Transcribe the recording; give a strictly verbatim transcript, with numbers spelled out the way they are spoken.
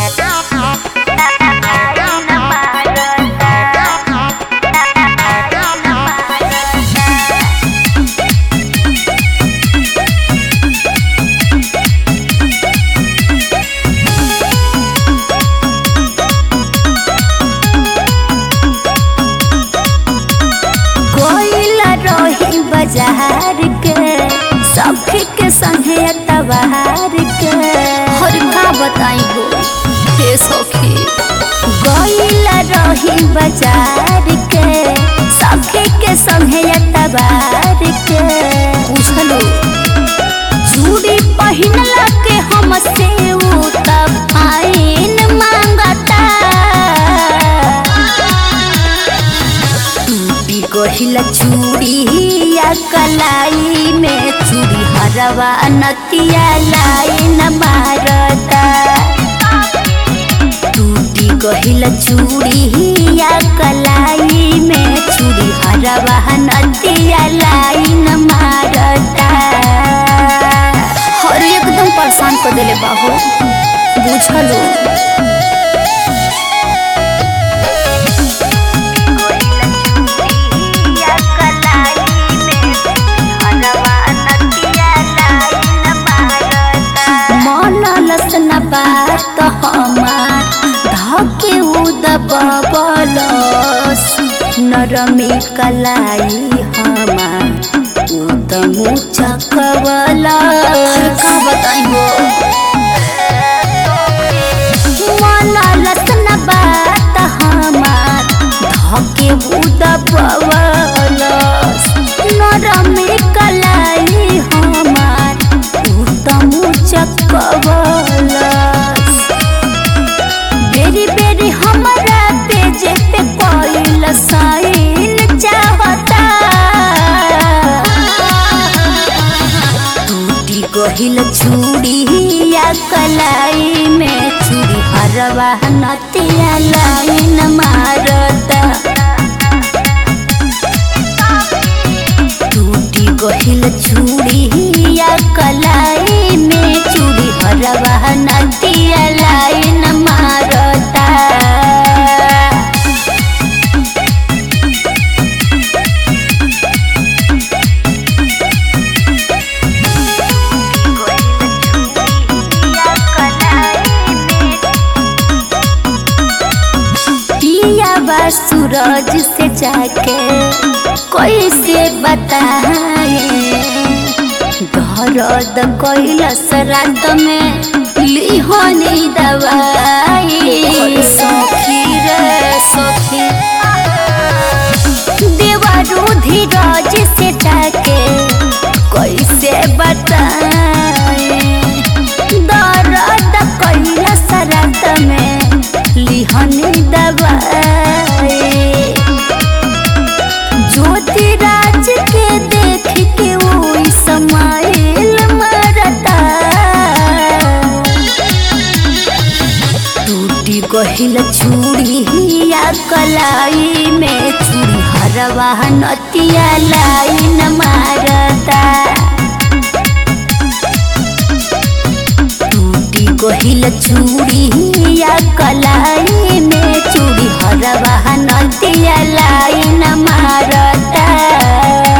बाजार के सखी के संगे तबार के हर का बताई हो हे सखी गईला रही बाजार के सखी के संगे तबार के बुझलो चूड़ी पहिनला के हमसे उ तब आइन मांगता टूटी गहिला चूड़ी या कलाई में चूड़ी हरवा नतिया लाइन मारता टूटी गहिला चूड़ी या कलाई में चूड़ी हरवा नतिया लाइन मारता हर एकदम परेशान कर देले बाबू बुझलो बात हमार धके उदबलस नरमी कलाई हमार उदमु चकवला का बताई हो मन लसन बात हमार धके उदबलस नरमी कलाई हमार उदमु चकवला बेरी बेरी हमारा पेज पे कोई साइन चाहता टूटी गहिल चूड़ी या कलाई में चूड़ी हरवा नतिया लाइन मारता टूटी गहिल चूड़ी या कलाई में चूड़ी हरवा नतिया लाइन मारता सूरज से जाके कोई से बताए दर्द कैलस रात में लिहोनी दवाई सखी रे सखी देवरू धीरज से जाके कोई से बताए दर्द कैलस रात में लिहोनी दवाई ज्योतिराज के देख के वो समाइल मरता टूटी गहिल चूड़ी या कलाई में चूड़ी हरवा नतिया लाइन मारता टूटी गहिल चूड़ी या कलाई में चूड़ी हरवा नतिया लाइन मारता